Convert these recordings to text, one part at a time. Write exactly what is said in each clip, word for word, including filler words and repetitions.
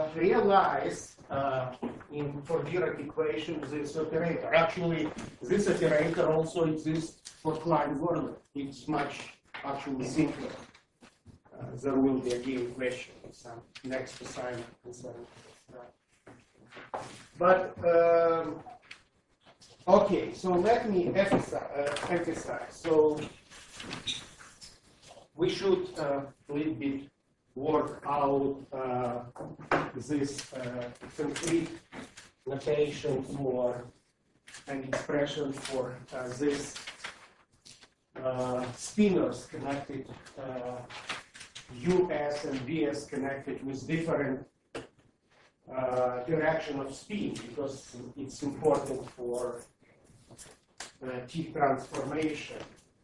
uh, realize uh, in for Dirac equation this operator. Actually, this operator also exists for Klein-Werner. It's much actually simpler. Uh, there will be again question in some next assignment concerning that. But um, okay, so let me emphasize. Uh, emphasize. So we should uh, a little bit work out uh, this uh, concrete notation for an expression for uh, this uh, spinors connected, uh, U S and V S connected with different uh, direction of spin, because it's important for uh, T transformation.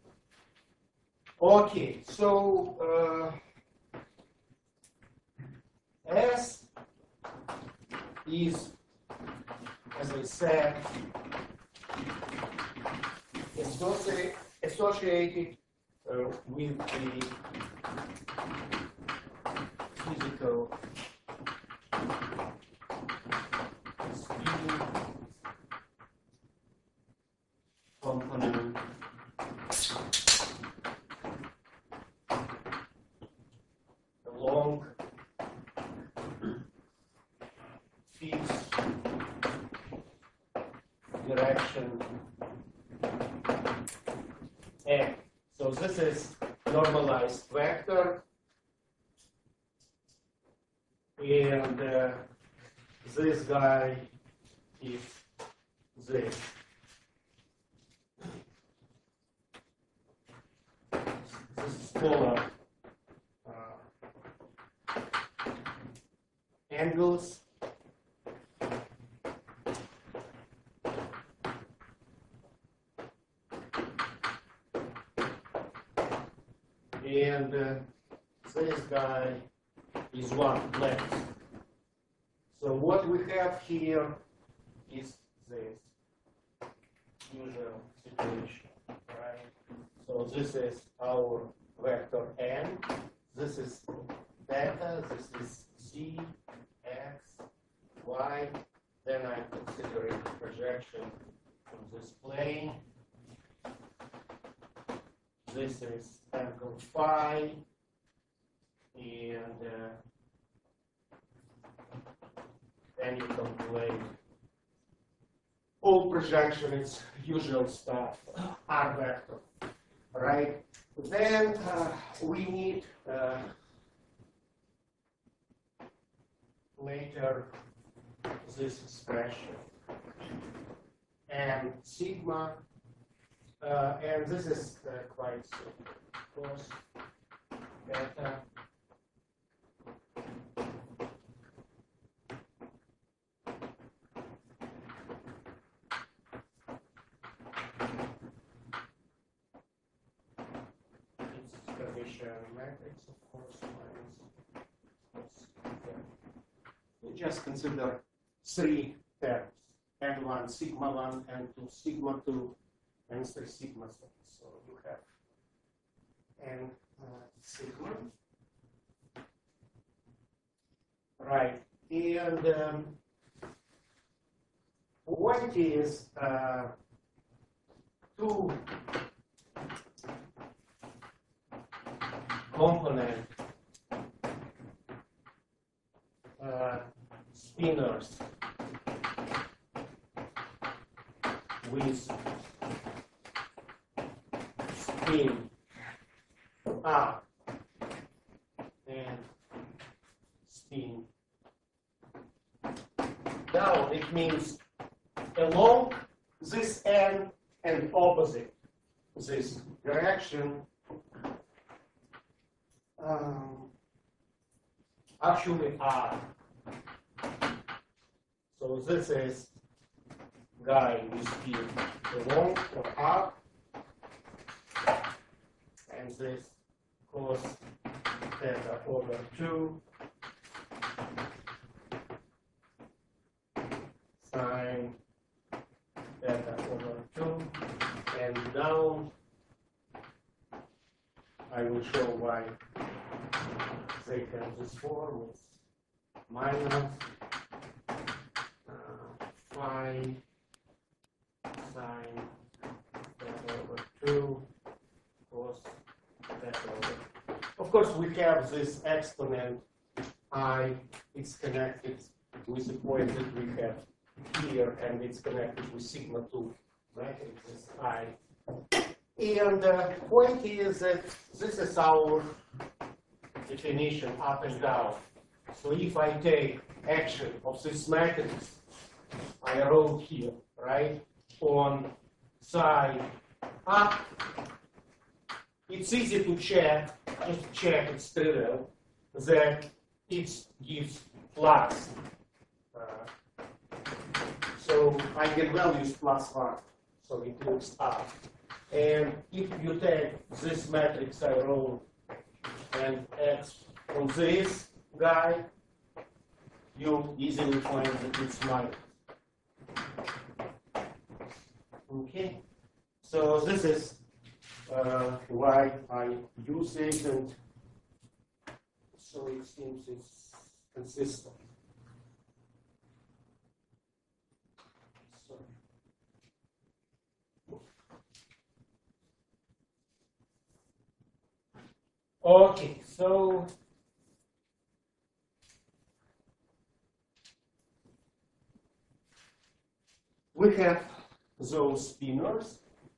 Okay, so uh, S is, as I said, associ associated uh, with the physical spin component along this direction M. So this is normalized vector, and uh, this guy is this. This is polar uh, angles. And uh, this guy is one length. So what we have here is this usual situation, right? So this is our vector n. This is theta. This is z, x, y. Then I'm considering projection from this plane. This is angle phi, and uh, then you calculate all projection, it's usual stuff, R vector, right? Then uh, we need uh, later this expression, and sigma. Uh, and this is uh, quite simple. Cos beta it's Cartesian matrix, of course, minus. We just consider three terms: n one, sigma one, n two, sigma two. And three sigma, so you have n uh, sigma, right? And um, what is uh, two component uh, spinors with spin up and spin down. It means along this end and opposite this direction. Um, actually are. So this is guy with spin along or up. And this cos theta over two sine theta over two, and down I will show why they have this form with minus uh, phi sine theta over two cos theta over. Of course, we have this exponent I. It's connected with the point that we have here, and it's connected with sigma two matrix I. And the point is that this is our definition up and down. So if I take action of this matrix I wrote here, right, on side up, it's easy to check, just check, it's trivial, that it gives flux. Uh, so eigenvalue is plus one, so it looks up. And if you take this matrix I wrote and X on this guy, you easily find that it's minus. Okay, so this is uh, why I use it, and so it seems it's consistent. So. Okay, so we have those spinors.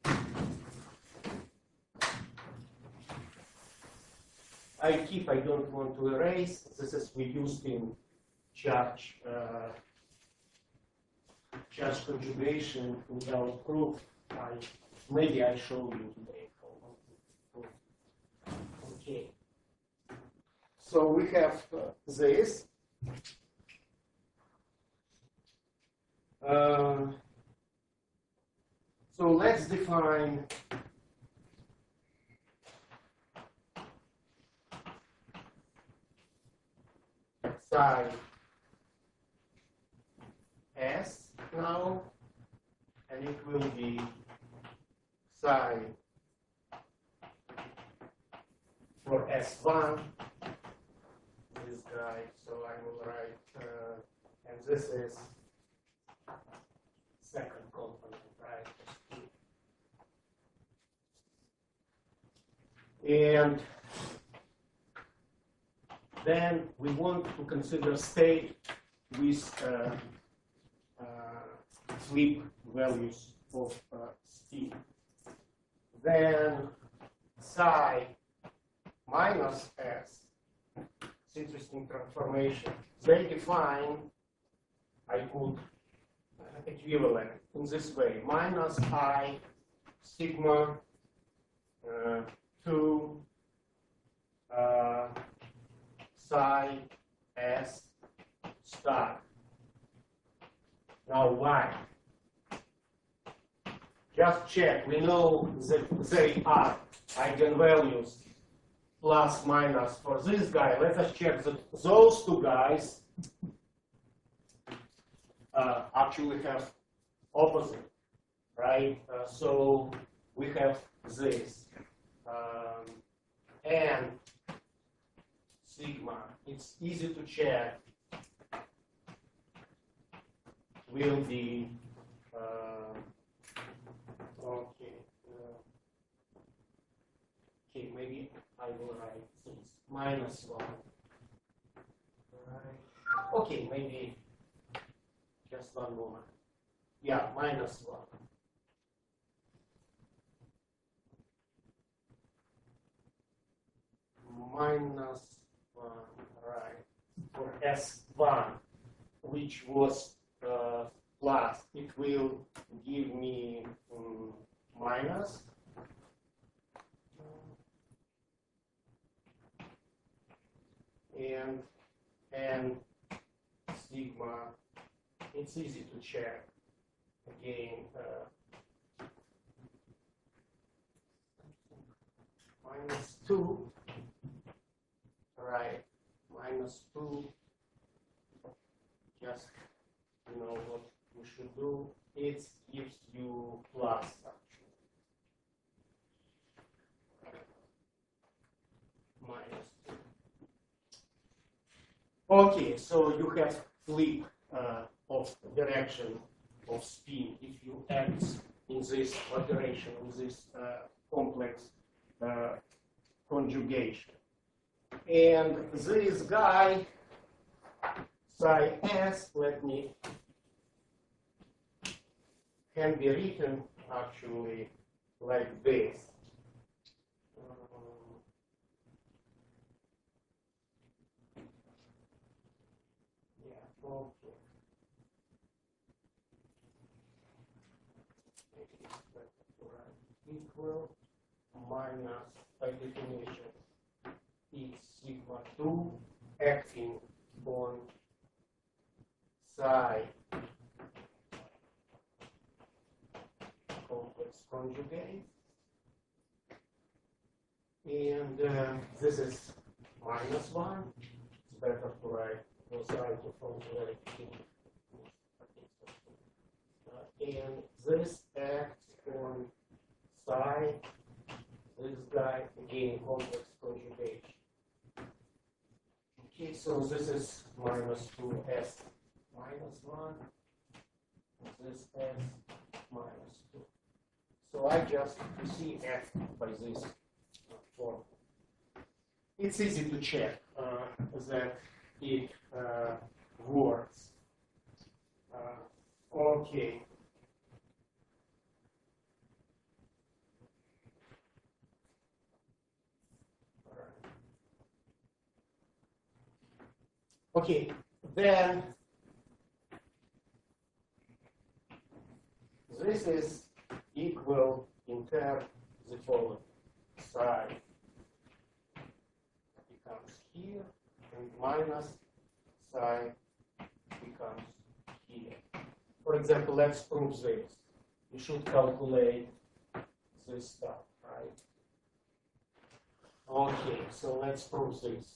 I keep, I don't want to erase. This is we used in charge, uh, charge conjugation without proof. I, maybe I show you today. Okay. So we have uh, this. Uh, so let's define psi S now, and it will be psi for S one, this guy, so I will write, uh, and this is second component, right? And then we want to consider state with uh, uh, flip values of uh, speed. Then psi minus S, it's interesting transformation. They define, I put equivalent in this way, minus I sigma uh, two uh, psi S star. Now why? Just check, we know that they are eigenvalues plus minus for this guy. Let us check that those two guys uh, actually have opposite, right? Uh, so we have this. Um, and sigma, it's easy to check, will be, uh, okay, uh, okay, maybe I will write this, minus one, right? Okay, maybe just one moment. Yeah, minus one. Minus one, right, for S one, which was uh, plus, it will give me um, minus. And, and sigma, it's easy to check. Again, uh, minus two, right, minus two, just you know what we should do, it gives you plus actually. Minus two. Okay, so you have flip uh, of direction of spin if you act in this operation, in this uh, complex uh, conjugation. And this guy, psi s, let me, can be written actually like this. Um, yeah, okay. Equal minus, by definition, is sigma two acting on psi complex conjugate. And uh, this is minus one. It's better to write both sides of formulate uh, and this acts on psi, this guy, again, complex conjugation. Okay, so this is minus two s minus one, this s minus two. So I just see f by this form. It's easy to check uh, that it uh, works. Uh, okay. Okay, then this is equal in terms the following. Psi becomes here, and minus psi becomes here. For example, let's prove this. You should calculate this stuff, right? Okay, so let's prove this.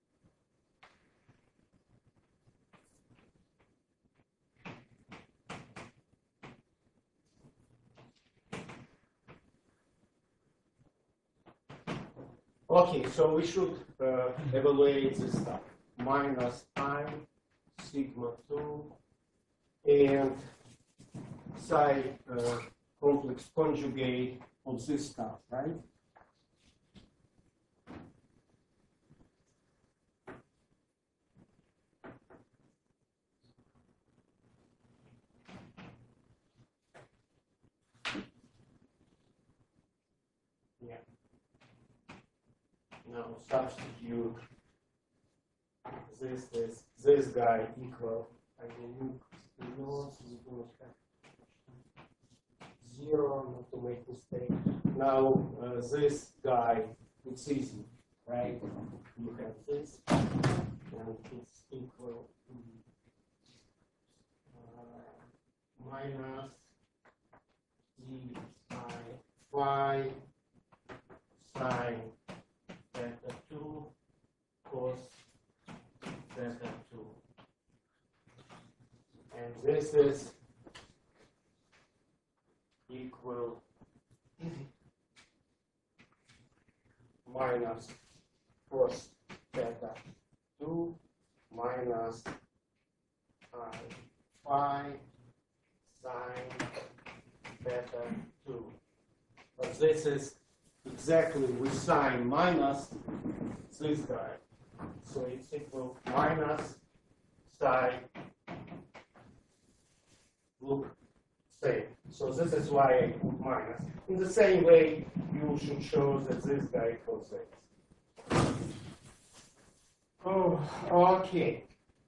Okay, so we should uh, evaluate this stuff. Minus I, sigma two, and psi uh, complex conjugate of this stuff, right? Yeah. Now substitute this, this, this guy equal, I mean, zero, not to make mistake. Now uh, this guy, it's easy, right? You have this, and it's equal uh, minus d I phi sine theta two cos theta two. And this is equal minus cos theta two minus I phi sine theta two. But this is exactly with sine minus this guy. So it's equal minus psi. Look, same. So this is why I put minus. In the same way, you should show that this guy equals this. Oh, okay.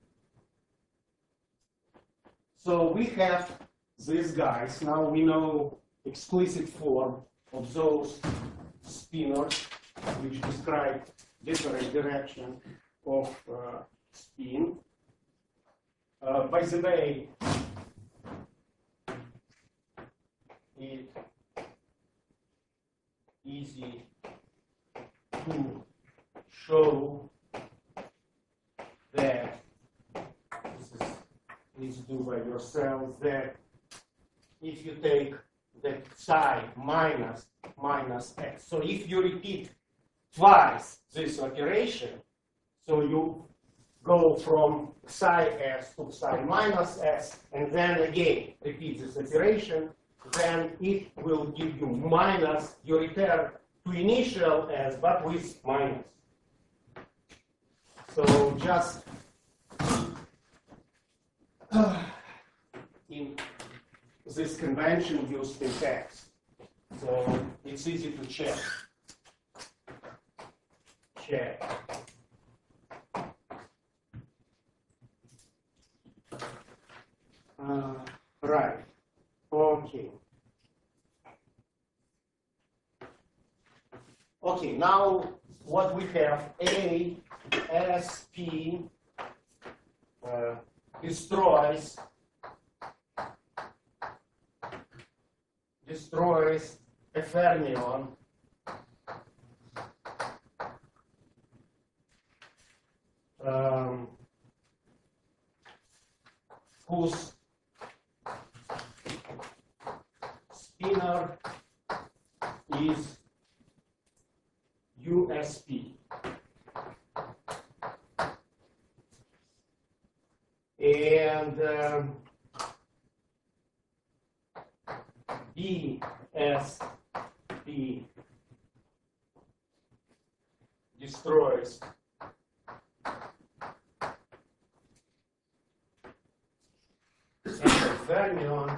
So we have these guys. Now we know explicit form of those spinors, which describe different direction of uh, spin. Uh, by the way, it's easy to show that, this is, please do by yourselves, that if you take the psi minus minus x, so if you repeat twice this operation, so you go from psi s to psi minus s, and then again repeat this operation, then it will give you minus, you return to initial s, but with minus. So just uh, in this convention used in text. So it's easy to check. Check. Uh, right. Okay. Okay, now what we have, A, S, P, uh, destroys, destroys a fermion um, whose spinor is U S P. And um, B S P destroys and the fermion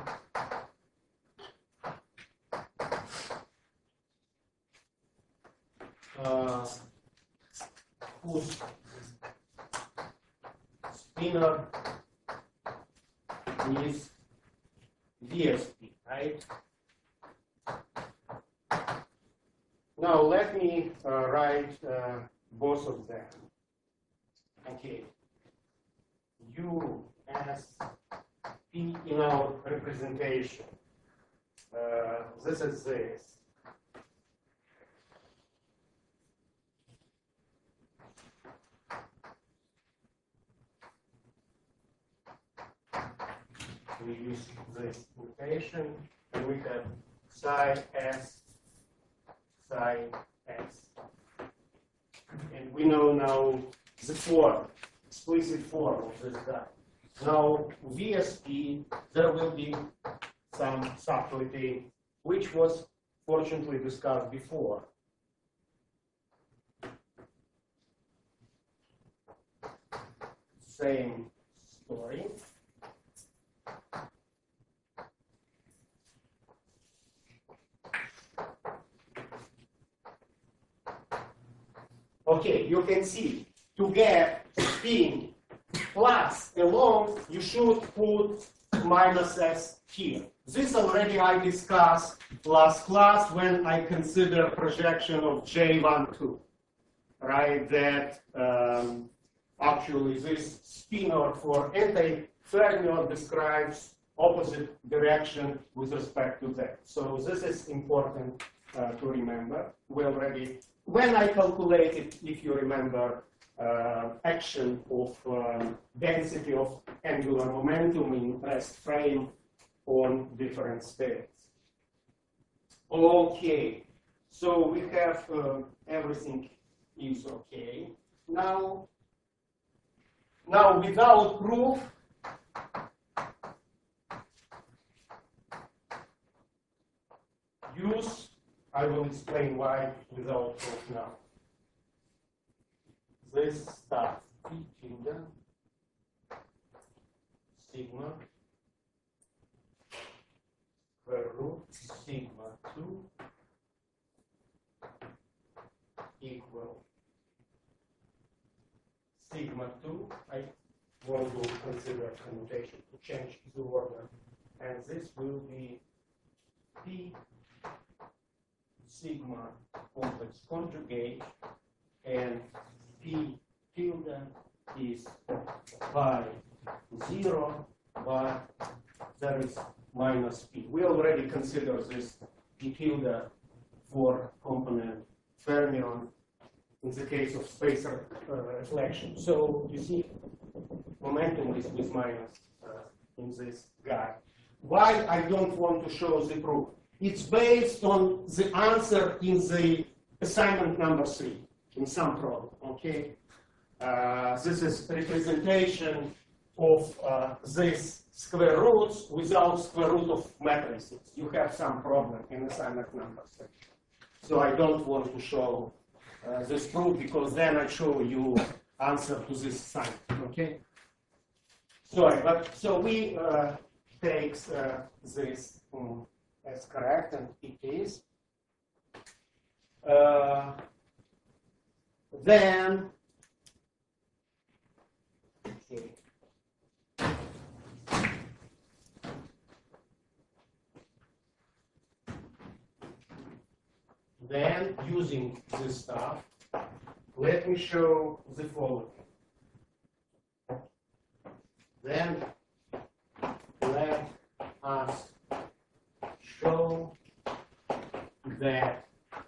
uh, whose spinor is V S P, right? Now let me uh, write uh, both of them. Okay. U S P in our representation. Uh, this is this. We use this notation, and we have psi s, psi s. And we know now the form, explicit form of this guy. Now, V S P, there will be some subtlety, which was fortunately discussed before. Same story. Okay, you can see, to get spin plus along, you should put minus s here. This already I discussed last class when I consider projection of J one two, right? That um, actually this spinor for anti-fermion describes opposite direction with respect to that. So this is important uh, to remember. We already, when I calculated, if you remember, uh, action of um, density of angular momentum in rest frame on different states. Okay, so we have uh, everything is okay. Now, now without proof, use, I will explain why without proof now. This stuff, P tilde, sigma, square root, sigma two equal sigma two. I want to consider commutation to change the order, and this will be P sigma complex conjugate, and P tilde is by zero, but there is minus P. We already consider this P tilde for component fermion in the case of spacer uh, reflection. So you see, momentum is with minus uh, in this guy. Why I don't want to show the proof? It's based on the answer in the assignment number three in some problem. Okay, Uh, this is representation of uh, these square roots without square root of matrices. You have some problem in assignment numbers. So I don't want to show uh, this proof because then I show you answer to this sign. Okay. Sorry, but so we uh, take uh, this um, as correct, and it is. Uh, then. Okay. Then, using this stuff, let me show the following. Then, let us show that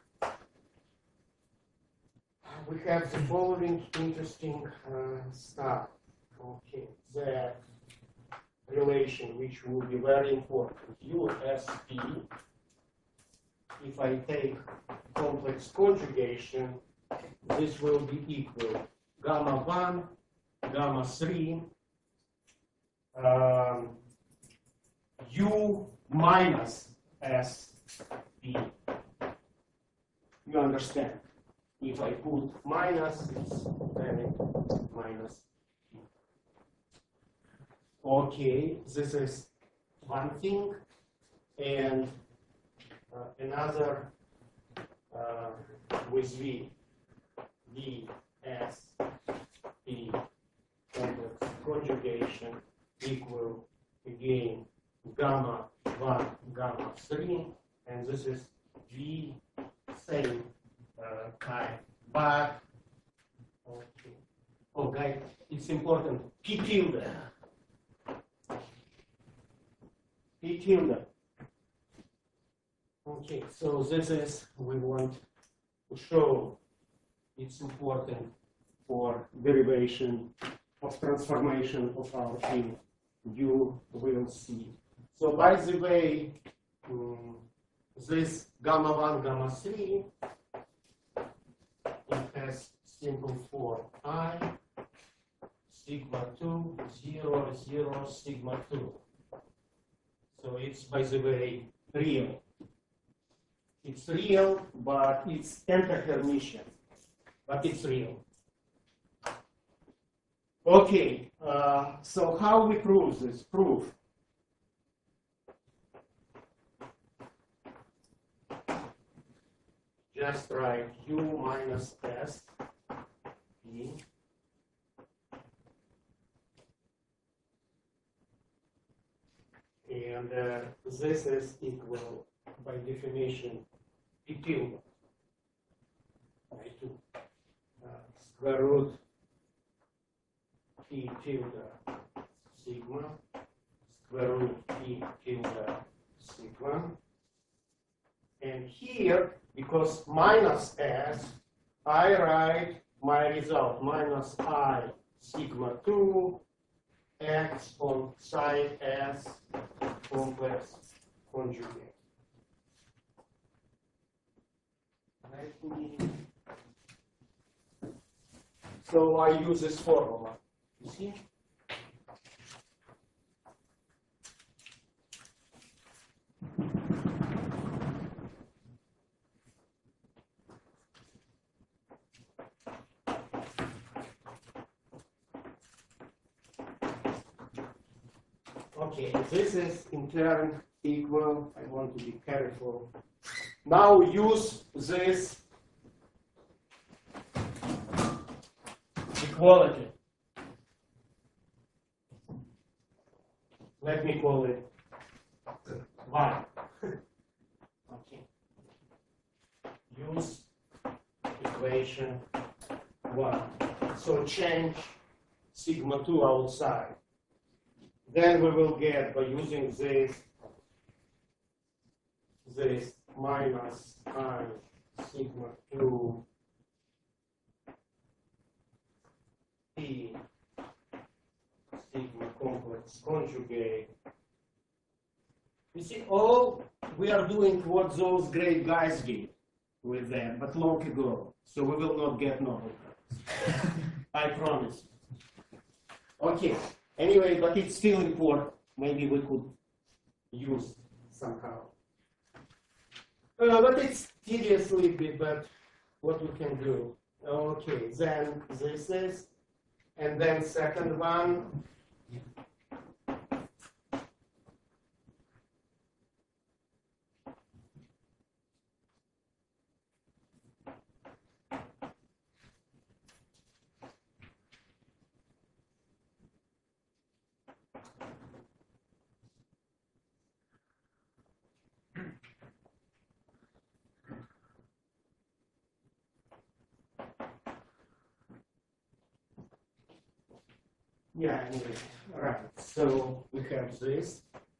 we have the following interesting uh, stuff. Okay, that relation, which will be very important. U S P. If I take complex conjugation, this will be equal gamma one, gamma three, um, U minus S P. You understand? If I put minus, it's then it minus P. Okay, this is one thing. And Uh, another uh, with V, D, S, P, complex conjugation equal again gamma one, gamma three, and this is V same uh, kind. But okay, oh guys, it's important. P tilde. P tilde. Okay, so this is, we want to show it's important for derivation of transformation of our field. You will see. So by the way, um, this gamma one, gamma three, it has simple form I, sigma two, zero, zero, sigma two. So it's, by the way, real. It's real, but it's anti-Hermitian, but it's real. Okay, uh, so how we prove this? Proof. Just write U minus S P and uh, this is equal by definition P tilde by two uh, square root P tilde sigma square root P tilde sigma, and here because minus S, I write my result minus I sigma two x on psi S complex conjugate. So I use this formula. You see? Okay, this is in turn equal. I want to be careful. Now use this equality. Let me call it y. Okay. Use equation one. So change sigma two outside. Then we will get, by using this, this minus I sigma two P sigma complex conjugate. You see, all we are doing what those great guys did with that, but long ago. So we will not get novel. I promise. Okay, anyway, but it's still important. Maybe we could use somehow. Uh, but it's tedious a little bit, but what we can do. Okay, then this is, and then second one. Yeah, anyway, all right, so we have this.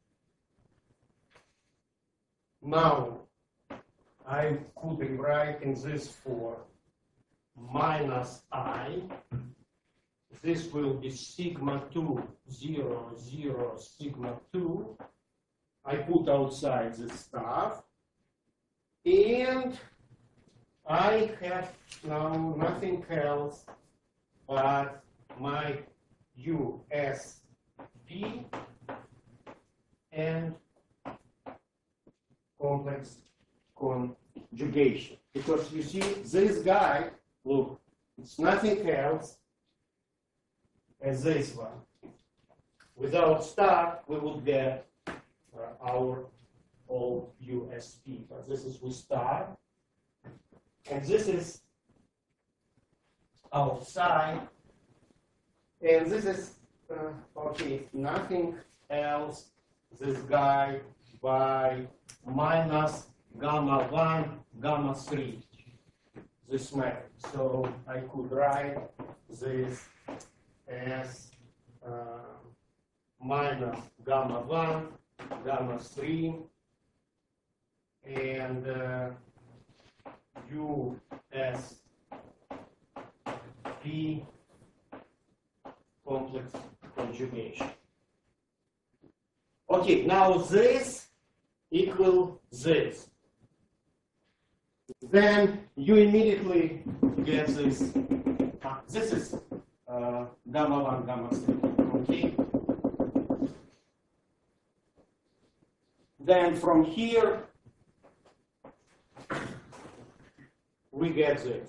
Now, I could rewrite in this for minus I. This will be sigma two, zero, zero, sigma two. I put outside this stuff. And I have now nothing else but my U S B and complex conjugation. Because you see, this guy, look, it's nothing else as this one. Without star, we would get uh, our old U S B. But this is with star. And this is outside. And this is, uh, okay, nothing else, this guy by minus gamma one, gamma three, this method. So I could write this as uh, minus gamma one, gamma three, and uh, U S B complex conjugation. Okay, now this equal this. Then you immediately get this. Uh, this is uh, gamma one, gamma three. Okay. Then from here we get this.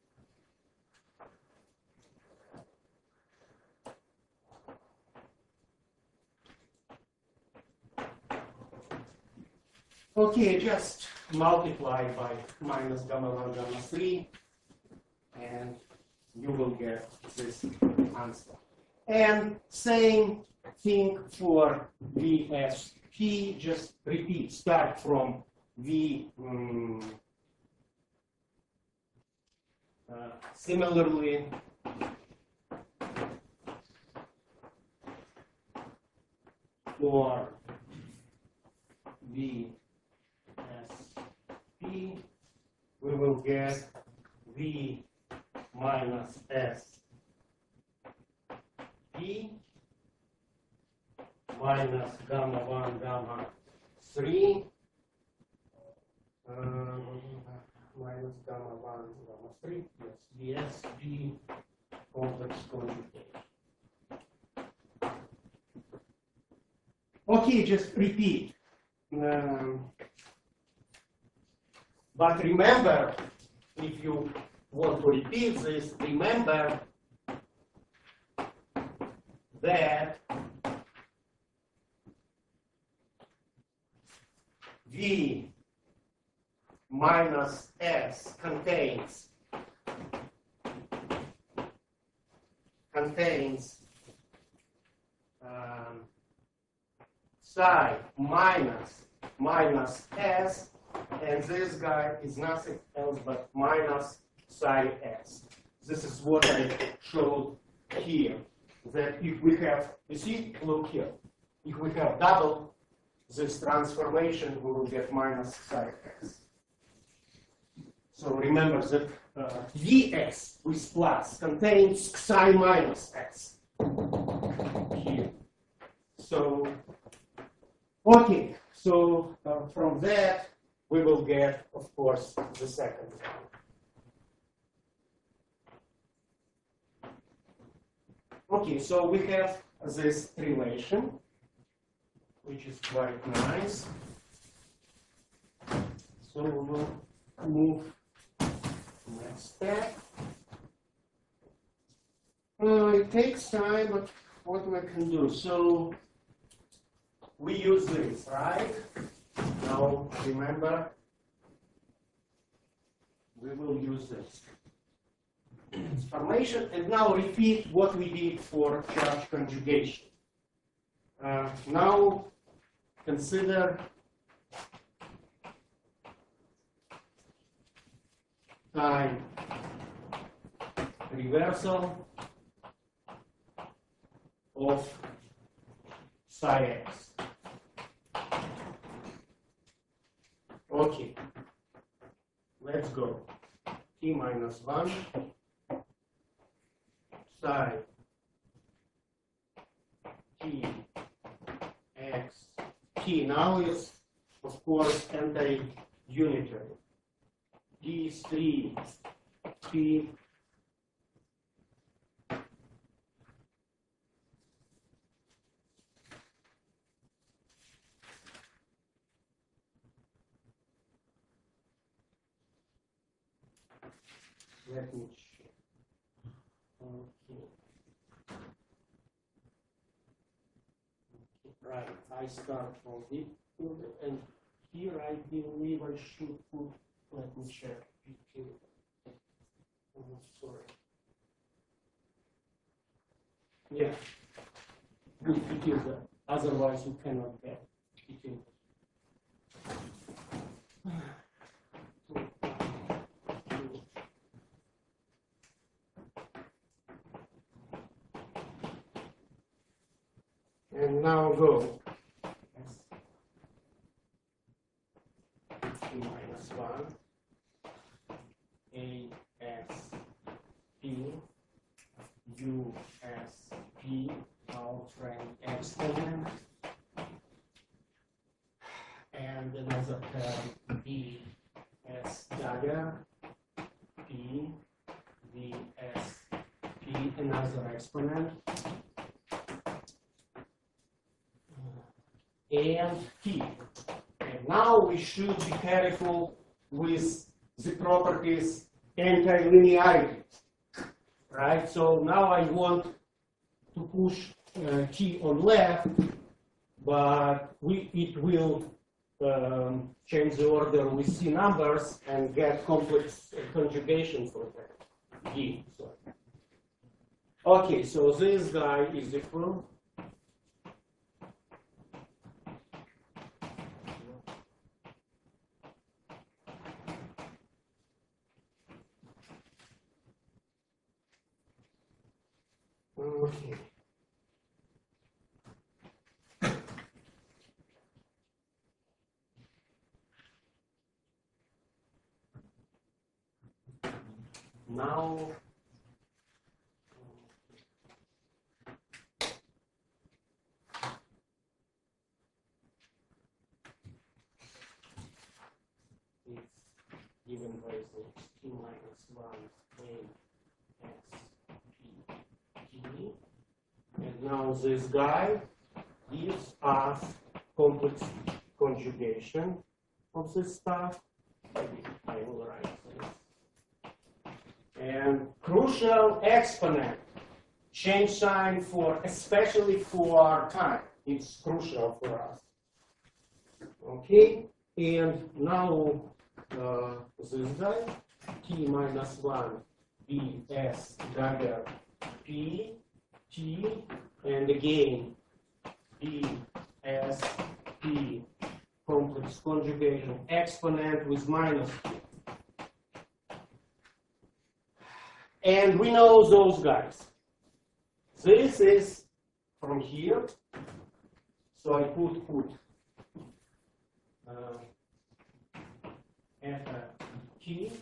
Okay, just multiply by minus gamma one, gamma three, and you will get this answer. And same thing for V S P, just repeat, start from V. Um, uh, similarly, for V S P, we will get V minus S P minus gamma one, gamma three, uh, minus gamma one, gamma three, yes, V S P complex conjugation. Okay, just repeat. Um, but remember, if you want to repeat this, remember that V minus S contains contains um, psi minus minus S, and this guy is nothing else but minus psi S. This is what I showed here. That if we have, you see, look here, if we have double this transformation, we will get minus psi S. So remember that uh, V S with plus contains psi minus S here. So, okay, so uh, from that we will get, of course, the second one. Okay, so we have this relation, which is quite nice. So we will move to the next step. Uh, it takes time, but what we can do? So we use this, right? Now remember, we will use this transformation, and now repeat what we did for charge conjugation. Uh, now consider time reversal of psi x. Okay, let's go. T minus one psi t x t now is, of course, anti-unitary. D is three t let me check. Okay. Right, I start from this and here I believe I should put, let me check. Oh, sorry. Yeah, it is that. Otherwise you cannot get it in. And now go. T minus one. A S P U S P outright exponent. And another term B S dagger P V S P another exponent. And T. And now we should be careful with the properties anti-linearity, right? So now I want to push uh, T on left, but we, it will um, change the order with C numbers and get complex conjugation for that. D, sorry. Okay, so this guy is equal. Okay. Now, it's given by the T minus one A S P T. And now this guy gives us complex conjugation of this stuff. Maybe I will write this. And crucial exponent, change sign for, especially for time. It's crucial for us. Okay, and now uh, this guy, T minus one, B S dagger P, T, and again, B S P, complex conjugation, exponent with minus P. And we know those guys. This is from here. So I put put uh, F T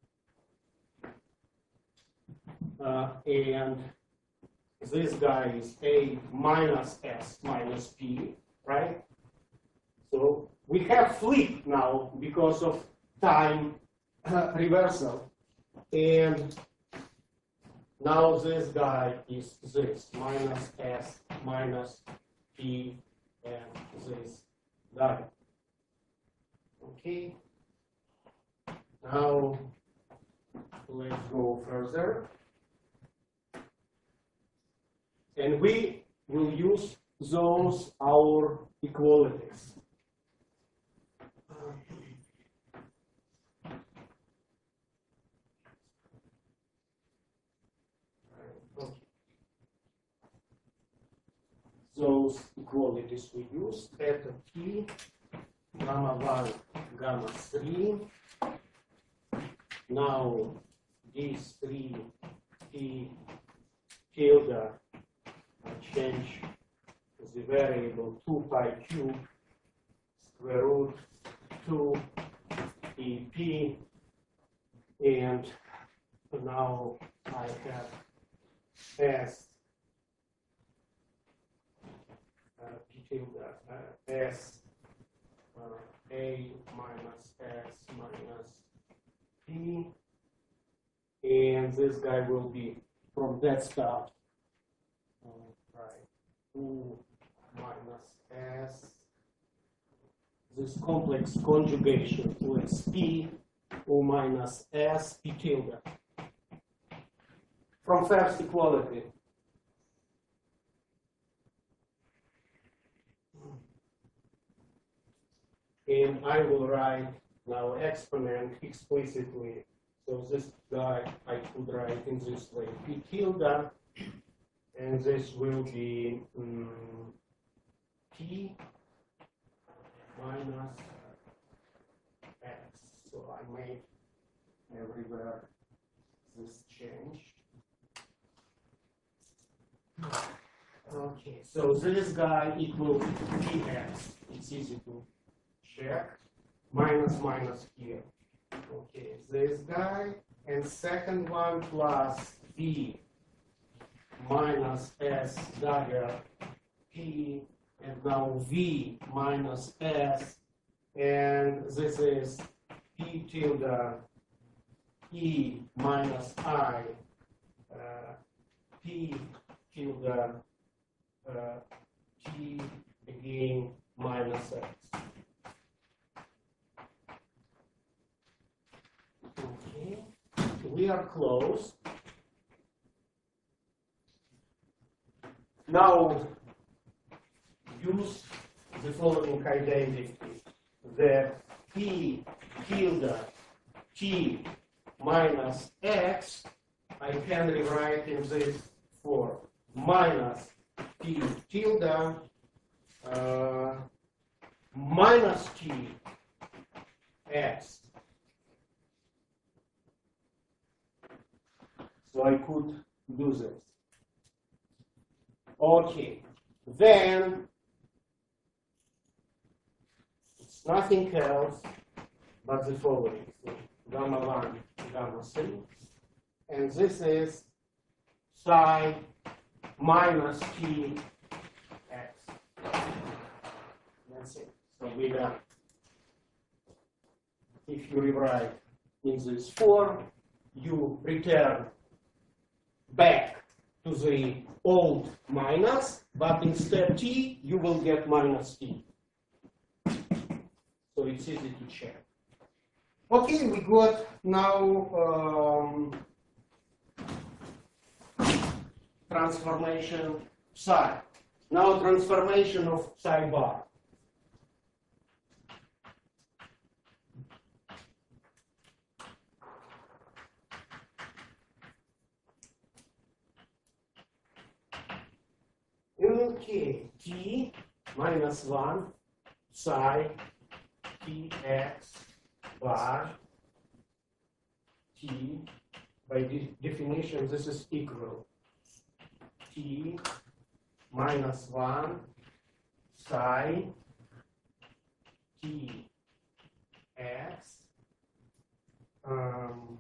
uh, and this guy is A minus S minus P, right? So we have flip now because of time uh, reversal. And Now this guy is this, minus S minus P and this guy. Okay. Now let's go further. And we will use those our equalities. Those equalities we use, theta t, gamma one, gamma three. Now these three t tilde change the variable two pi cube square root two E P, and now I have S uh, P tilde uh, S uh, A minus S minus P, and this guy will be from that start. Uh, right, two minus S. This complex conjugation with P, O minus S, P tilde. From first equality. And I will write now exponent explicitly. So this guy I could write in this way, P tilde, and this will be um, T minus X. So I made everywhere this change. Okay, so this guy equals P X. It's easy to check. Minus minus here. Okay, this guy, and second one plus V minus S dagger P, and now V minus S, and this is P tilde E minus I, uh, P tilde uh, T again minus X. Okay, we are close. Now use the following identity, that P tilde T minus X, I can rewrite in this form, minus P tilde uh, minus T X. So I could do this. Okay, then it's nothing else but the following. So gamma one, gamma three, and this is psi minus T X. That's it. So we done. If you rewrite in this form, you return back to the old minus, but instead T, you will get minus T. So it's easy to check. Okay, we got now um, transformation psi. Now transformation of psi bar. Okay, T minus one psi T X bar T, by de definition, this is equal T minus one psi T X um,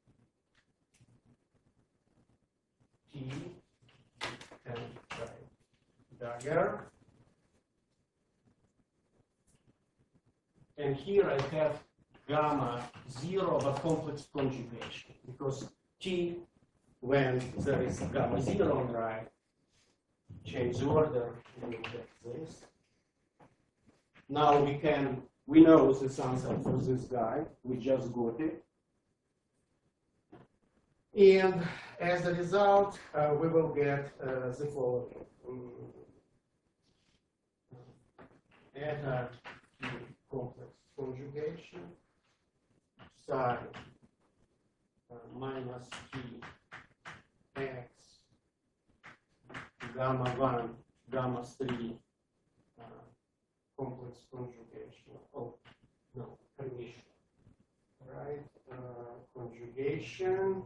T and right. Dagger. And here I have gamma zero, but complex conjugation, because T when there is gamma zero on right, change the order, and we get this. Now we can, we know this answer for this guy, we just got it. And as a result, uh, we will get uh, the following. Um, eta complex conjugation psi uh, minus t x gamma one gamma three uh, complex conjugation. Oh no, permission. Right, uh, conjugation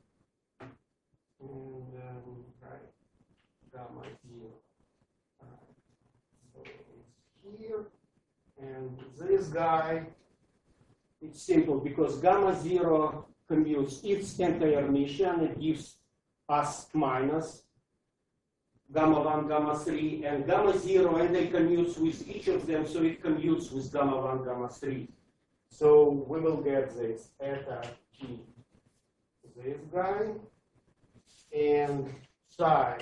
and um, right gamma zero. Uh, so it's here, and this guy, it's simple because gamma zero commutes its anti-Hermitian. It gives us minus gamma one, gamma three, and gamma zero, and they commutes with each of them, so it commutes with gamma one, gamma three. So we will get this eta t, this guy, and psi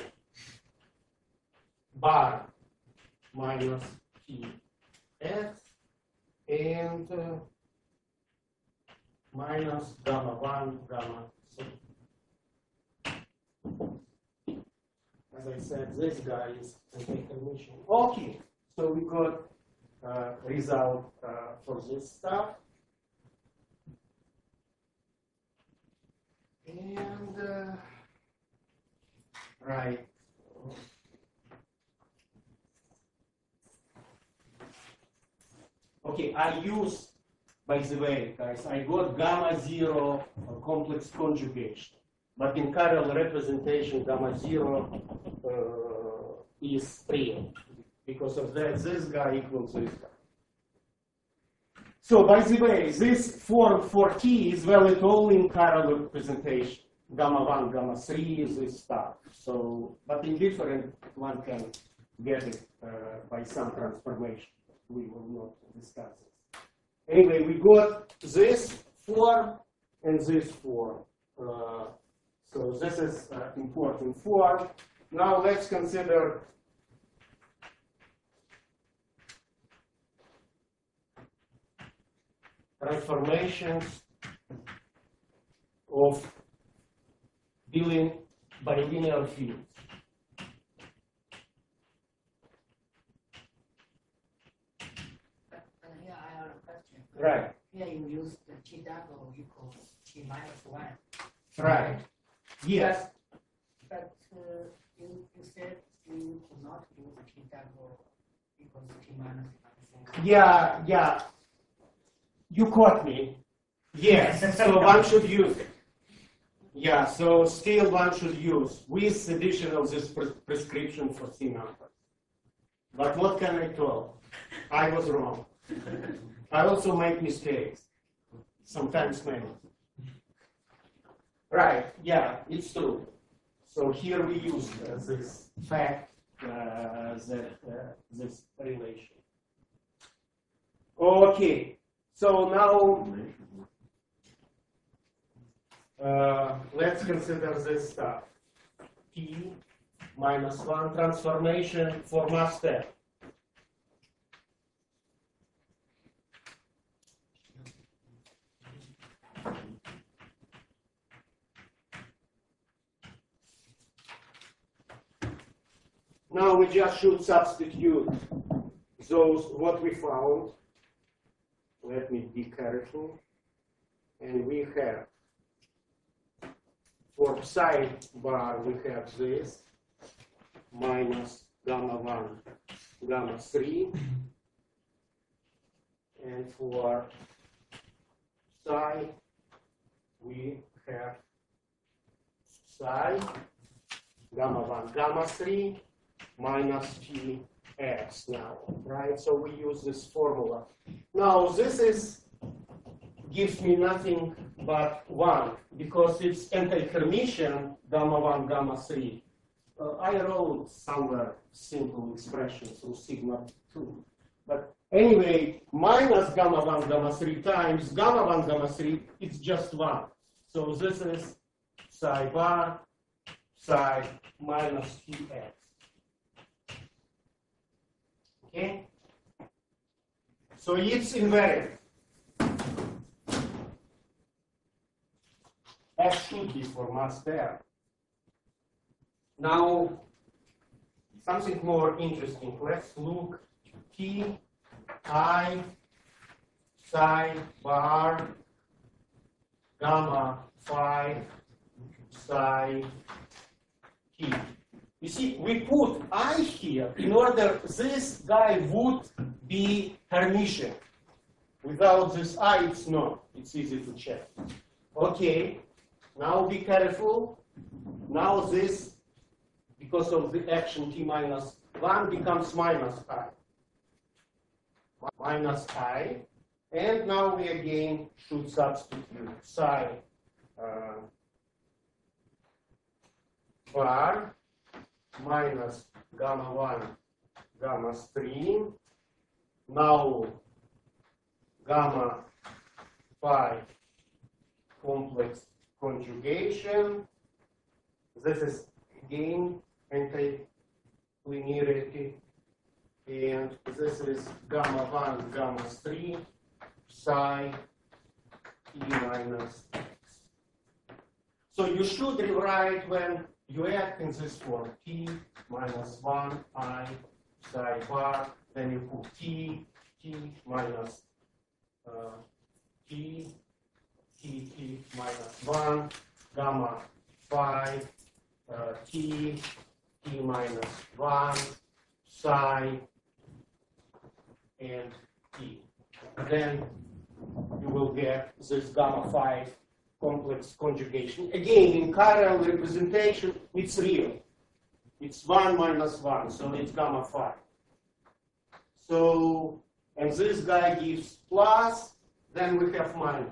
bar minus t x, and uh, minus gamma one, gamma three. As I said, this guy is anti-Hermitian. Okay, so we got uh, result uh, for this stuff. And, uh, right. Okay, I use, by the way, guys, I got gamma zero complex conjugation. But in chiral representation, gamma zero uh, is real. Because of that, this guy equals this guy. So, by the way, this form for T is valid only in chiral representation. Gamma one, gamma three is this stuff. So, but in different, one can get it uh, by some transformation. We will not discuss it. Anyway, we got this form and this form. Uh, so this is uh, important form. Now let's consider transformations of bilin bilinear fields. Here I have a question. Right. Here you use the T double equals T minus one. Right. Yes. But uh, you, you said you cannot use T double equals T minus one. Yeah, yeah. You caught me. Yes, so one should use it. Yeah, so still one should use with additional this pres prescription for C numbers. But what can I tell? I was wrong. I also make mistakes. Sometimes many. Right, yeah, it's true. So here we use uh, this fact, uh, that, uh, this relation. Okay. So now, uh, let's consider this stuff. T minus one transformation for mass step. Now we just should substitute those, what we found. Let me be careful. And we have, for psi bar, we have this, minus gamma one, gamma three. And for psi, we have psi, gamma one, gamma three, minus T x now, right? So we use this formula. Now this is gives me nothing but one because it's anti-Hermitian gamma one, gamma three. Uh, I wrote somewhere simple expressions of sigma two, but anyway, minus gamma one, gamma three times gamma one, gamma three, it's just one. So this is psi bar, psi minus tx. Okay? So it's invariant. F should be for mass there. Now, something more interesting. Let's look T, I, psi bar, gamma, phi, psi, T. You see, we put I here in order this guy would be Hermitian. Without this I, it's not. It's easy to check. Okay, now be careful. Now this, because of the action T minus one, becomes minus I. Minus I. And now we again should substitute psi uh, bar minus gamma one, gamma three. Now gamma phi complex conjugation. This is again anti-linearity. And this is gamma one, gamma three, psi e minus x. So you should rewrite when you act in this form, t minus one, I, psi bar, then you put t, t minus uh, t, t, t minus one, gamma phi, uh, t, t minus one, psi, and t. Then you will get this gamma phi complex conjugation. Again, in chiral representation, it's real. It's one minus one, so it's gamma phi. So, and this guy gives plus, then we have minus.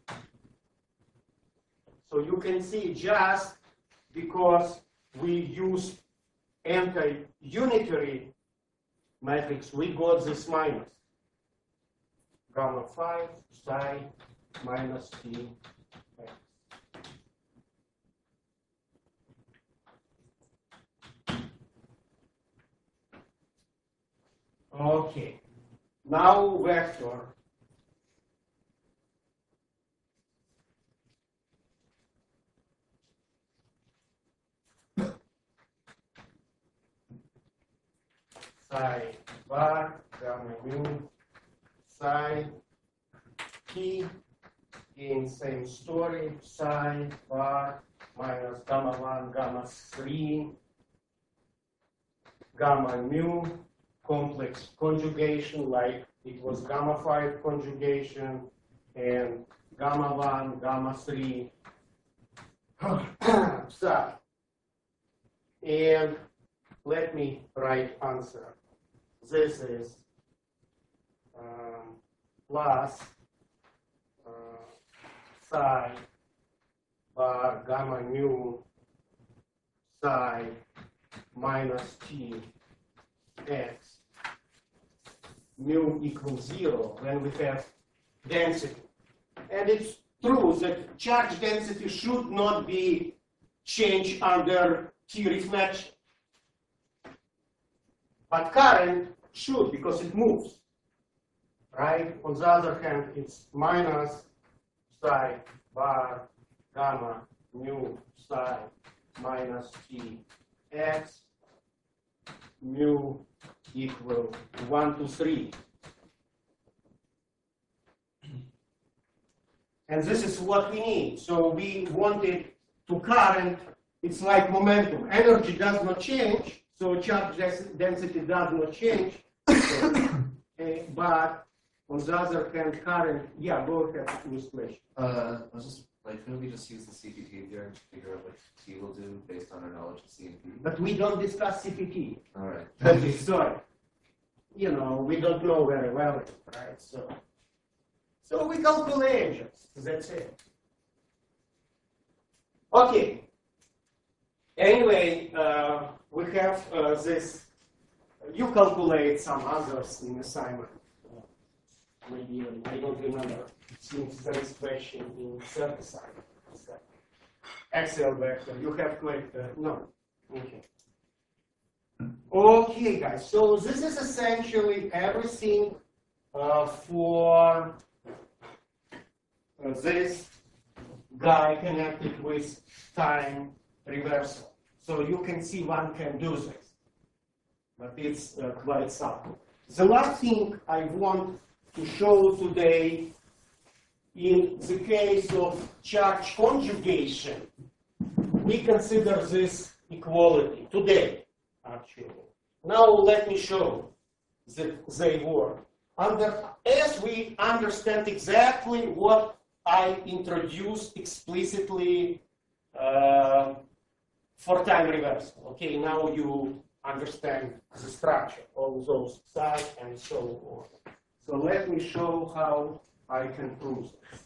So you can see just because we use anti-unitary matrix, we got this minus. Gamma phi, psi, minus t, x. Okay. Now vector. Psi bar, gamma mu, psi, t, in same story, psi bar minus gamma one, gamma three, gamma mu, complex conjugation like it was gamma five conjugation, and gamma one, gamma three, psi. And let me write answer. This is um, plus uh, psi bar gamma mu psi minus t x mu equals zero when we have density. And it's true that charge density should not be changed under T reflection. But current should, because it moves, right? On the other hand, it's minus psi bar gamma mu psi minus t x mu equal one to three. And this is what we need. So we wanted to current, it's like momentum. Energy does not change. So charge density does not change, so, uh, but on the other hand, current, yeah, go ahead with question. Uh, I was just like, couldn't we just use the C P T theorem to figure out what T will do based on our knowledge of C and P? But we don't discuss C P T. All right. Okay, sorry. You know, we don't know very well, right? So, so we calculate just, that's it. Okay. Anyway, uh, we have uh, this, you calculate some others in assignment. Uh, maybe, I don't remember, since there is question in third assignment. axial vector. You have clicked, uh, no. Okay. Okay, guys, so this is essentially everything uh, for uh, this guy connected with time reversal. So you can see one can do this, but it's uh, quite subtle. The last thing I want to show today, in the case of charge conjugation, we consider this equality today, actually. Now let me show that they work. Under, as we understand exactly what I introduced explicitly uh, for time reversal. Okay, now you understand the structure, all those sides and so on. So let me show how I can prove this.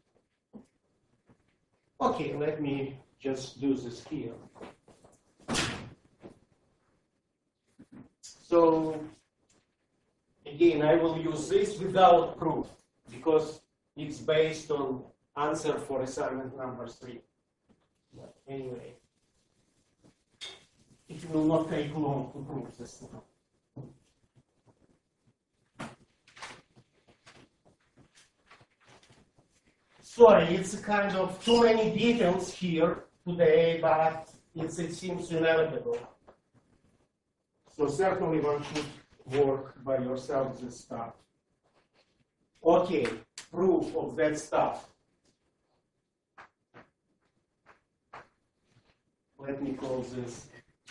Okay, let me just do this here. So again, I will use this without proof because it's based on answer for assignment number three. But anyway, it will not take long to prove this now. Sorry, it's kind of too many details here today, but it's, it seems inevitable. So certainly one should work by yourself this stuff. Okay, proof of that stuff. Let me call this.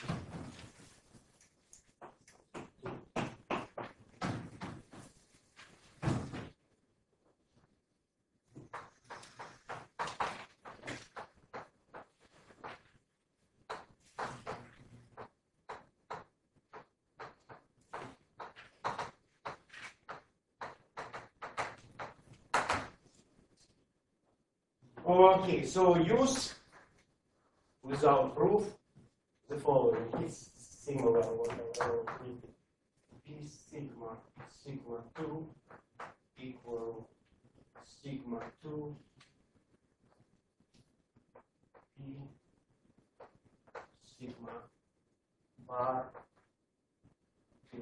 Okay, so use without proof the following. It's similar whatever. P sigma sigma two equal sigma two P sigma bar two.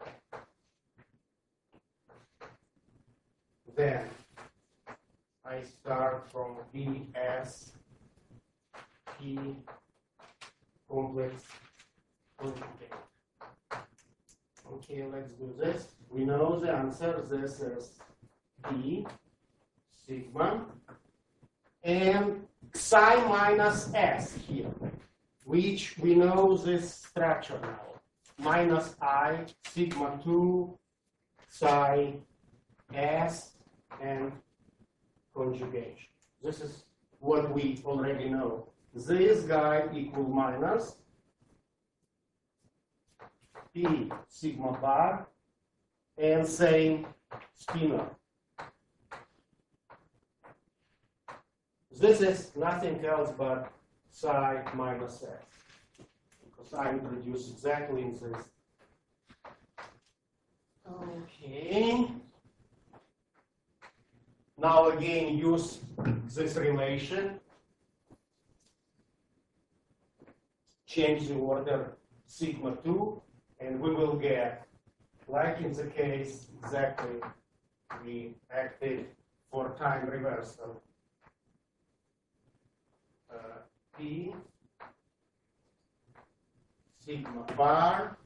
Then I start from B S P complex conjugate. Okay, let's do this. We know the answer. This is B sigma and psi minus S here, which we know this structure now. Minus I sigma two psi S and conjugation. This is what we already know. This guy equal minus P sigma bar and same spinner. This is nothing else but psi minus S, because I introduced exactly in this. Okay. Now again use this relation. Change the order sigma two, and we will get, like in the case exactly we acted for time reversal. Uh, P sigma bar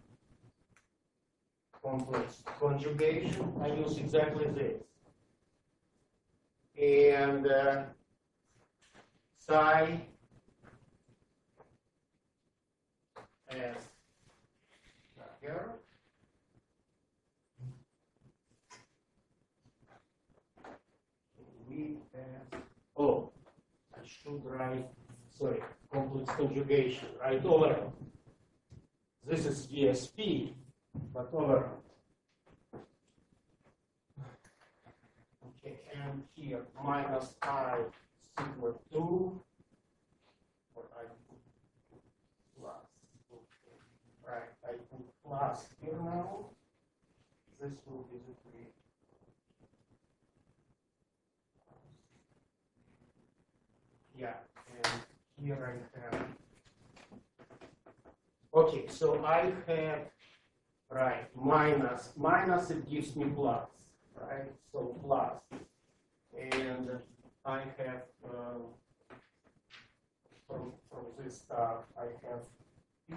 complex conjugation. I use exactly this. And uh, psi S here. We have, oh, I should write, sorry, complex conjugation, right over. This is V S P, but over. Okay, and here minus I sigma two, or I put plus. Okay, right, I put plus here now. This will be the three. Yeah, and here I have, okay, so I have, right, minus, minus it gives me plus, right? So plus, and I have, uh, from, from this stuff, I have P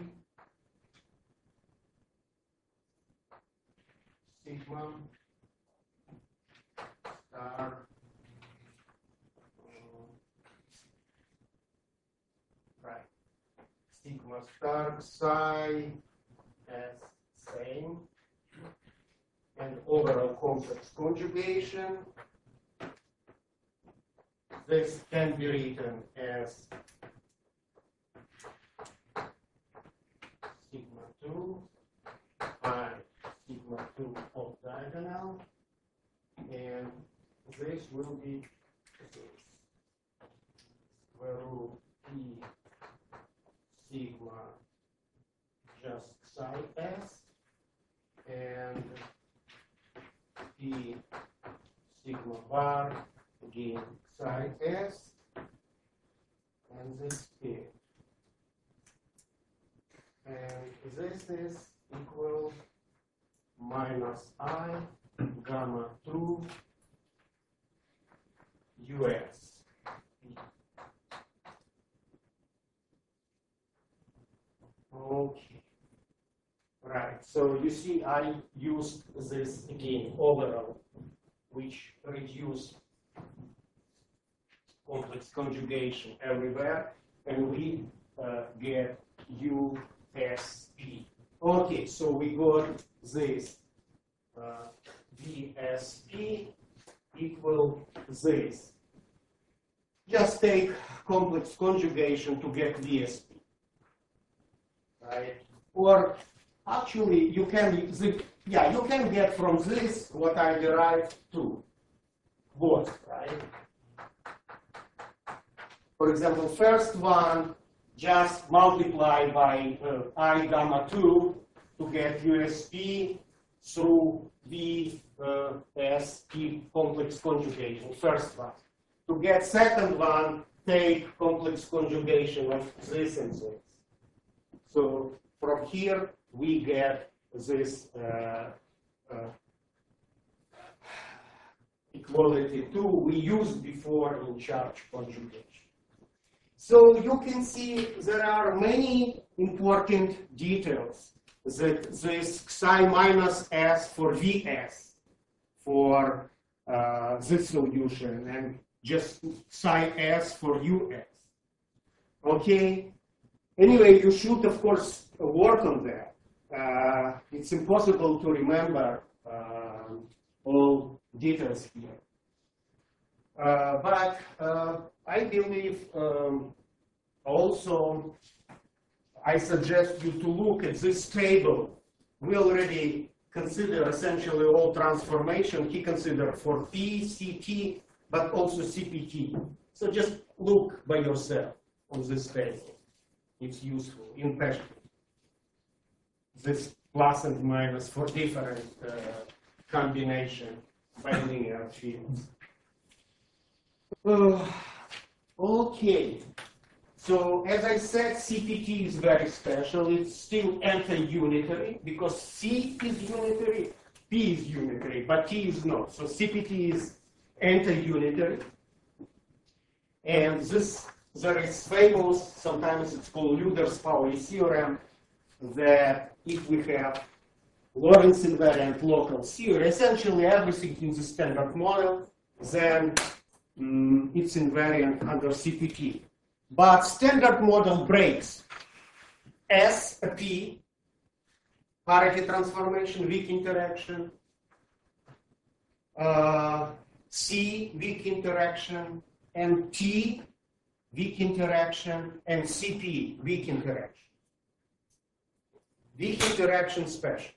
sigma star right sigma star psi as same and overall complex conjugation. This can be written as sigma two I sigma two of diagonal, and this will be square root P sigma just psi s and P sigma bar again psi s and this P. And this is equal minus I gamma two U S. Okay. Right. So you see I used this again overall, which reduce complex conjugation everywhere, and we uh, get U S P. Okay, so we got this uh, V S P equal this. Just take complex conjugation to get V S P, right? Or actually, you can the, yeah you can get from this what I derived to both, right? For example, first one, just multiply by uh, I gamma two to get U S P through V S P complex conjugation, first one. To get second one, take complex conjugation of this and this. So from here, we get this uh, uh, equality two we used before in charge conjugation. So you can see there are many important details that this psi minus S for V S for uh, this solution and just psi S for U S. Okay? Anyway, you should, of course, work on that. Uh, it's impossible to remember uh, all details here. Uh, but uh, I believe um, also I suggest you to look at this table. We already consider essentially all transformation. He considered for P, C T, but also C P T. So just look by yourself on this table. It's useful in passion. This plus and minus for different uh, combination bilinear fields. Uh, okay. So as I said, C P T is very special. It's still anti-unitary because C is unitary, P is unitary, but T is not. So C P T is anti-unitary. And this, there is famous, sometimes it's called Luders-Pauli theorem, that if we have Lorentz invariant local theory, essentially everything in the standard model, then um, it's invariant under C P T. But standard model breaks S, a P, parity transformation, weak interaction, uh, C, weak interaction, and T, weak interaction, and C P, weak interaction. Weak interaction special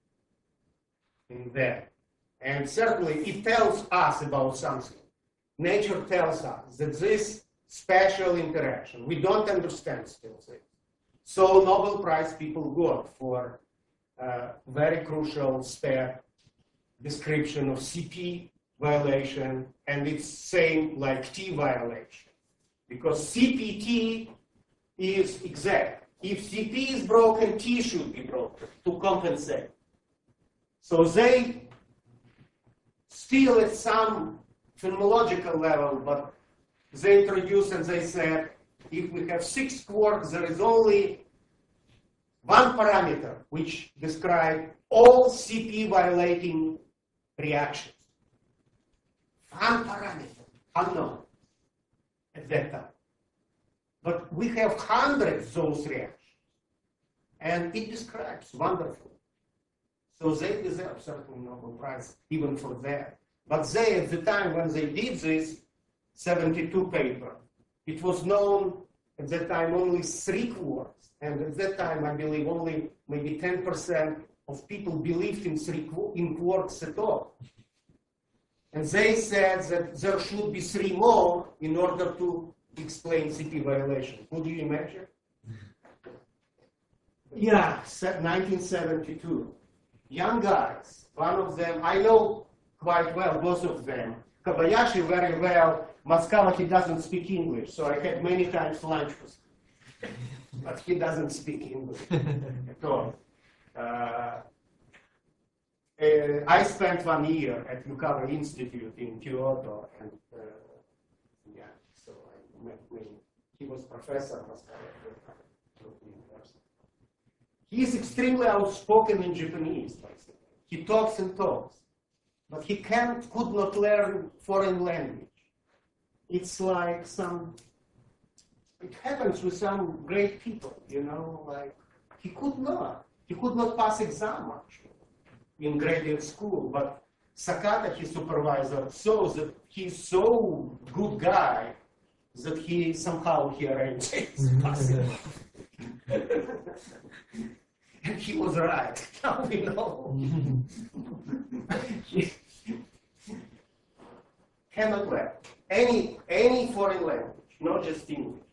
in there. And certainly it tells us about something. Nature tells us that this special interaction, we don't understand still this. So Nobel Prize people got for uh, very crucial step description of C P violation, and it's same like T violation. because C P T is exact. If C P is broken, T should be broken to compensate. So they still at some phenomenological level, but they introduced and they said, if we have six quarks, there is only one parameter which describes all C P violating reactions. One parameter, unknown at that time. But we have hundreds of those reactions. And it describes wonderfully. So they deserve certainly Nobel Prize even for that. But they, at the time when they did this seventy-two paper, it was known at that time only three quarks. And at that time, I believe only maybe ten percent of people believed in three in quarks at all. And they said that there should be three more in order to explain C P violation. Could you imagine? Yeah, nineteen seventy-two. Young guys, one of them, I know quite well, both of them. Kobayashi very well. Moskova, he doesn't speak English, so I had many times lunch with him. But he doesn't speak English at all. Uh, uh, I spent one year at Yukava Institute in Kyoto, and uh, yeah, so I met him. He was professor at Moscow University. He is extremely outspoken in Japanese, basically. He talks and talks, but he can't, could not learn foreign language. It's like some, it happens with some great people, you know, like he could not. He could not pass exam, actually, in graduate school, but Sakata, his supervisor, saw that he's so good guy that he somehow he arranged his passing. And he was right. Now we know. He cannot learn any any foreign language, not just English.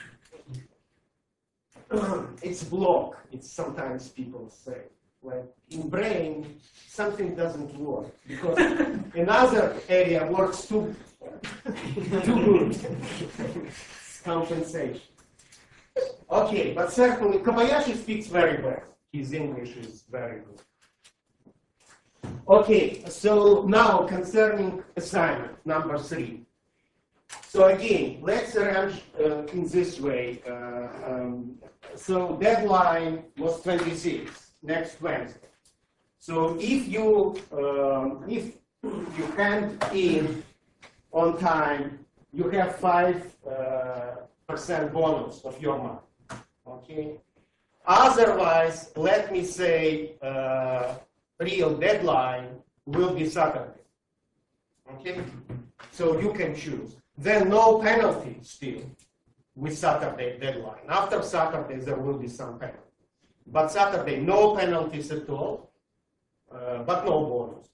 It's block. It's sometimes people say, like in brain something doesn't work because another area works too too good. It's compensation. Okay, but certainly Kobayashi speaks very well. His English is very good. Okay, so now concerning assignment number three. So again, let's arrange uh, in this way. Uh, um, so deadline was twenty-six, next Wednesday. So if you um, if you hand in on time, you have five uh, percent bonus of your mark. Okay. Otherwise, let me say uh, real deadline will be Saturday. Okay. So you can choose. Then no penalty still with Saturday deadline. After Saturday, there will be some penalty. But Saturday, no penalties at all, uh, but no bonus.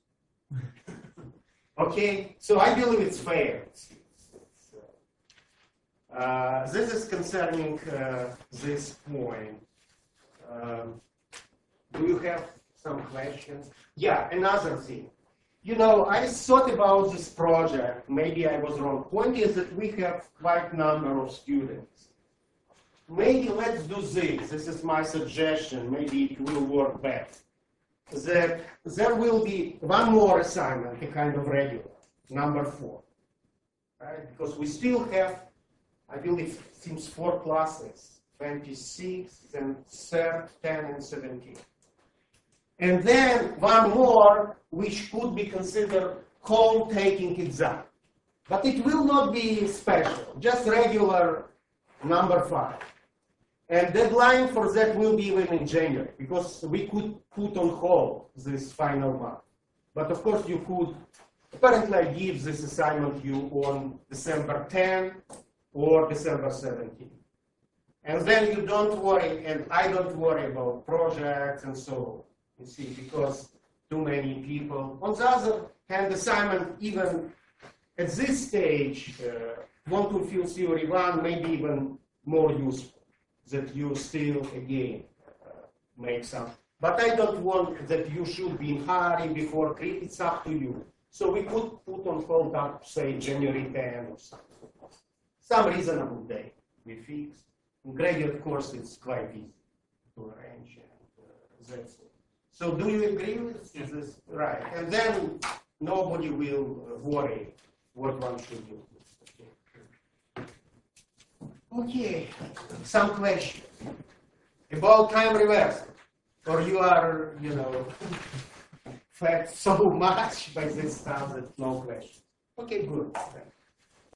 Okay, so I believe it's fair. It's, it's, uh, uh, this is concerning uh, this point. Um, do you have some questions? Yeah, another thing. You know, I thought about this project. Maybe I was wrong. Point is that we have quite a number of students. Maybe let's do this. This is my suggestion. Maybe it will work better. That there will be one more assignment, a kind of regular, number four. Right? Because we still have, I believe, seems four classes, twenty-six, then third, ten, and seventeen. And then one more, which could be considered home-taking exam. But it will not be special, just regular number five. And deadline for that will be even in January, because we could put on hold this final mark. But of course you could, apparently I give this assignment you on December tenth or December seventeenth. And then you don't worry, and I don't worry about projects and so on. You see, because too many people. On the other hand, assignment even at this stage, uh, quantum field theory one may be even more useful, that you still again uh, make some. But I don't want that you should be in hurry before crit. It's up to you. So we could put on hold up, say January tenth or something. some reasonable date we fix. In gradient, of course, it's quite easy to arrange, and uh, that's it. So do you agree with this? Right, and then nobody will uh, worry what one should do. Okay, some questions about time reversal, or you are, you know, fact so much by this stuff that no questions. Okay, good.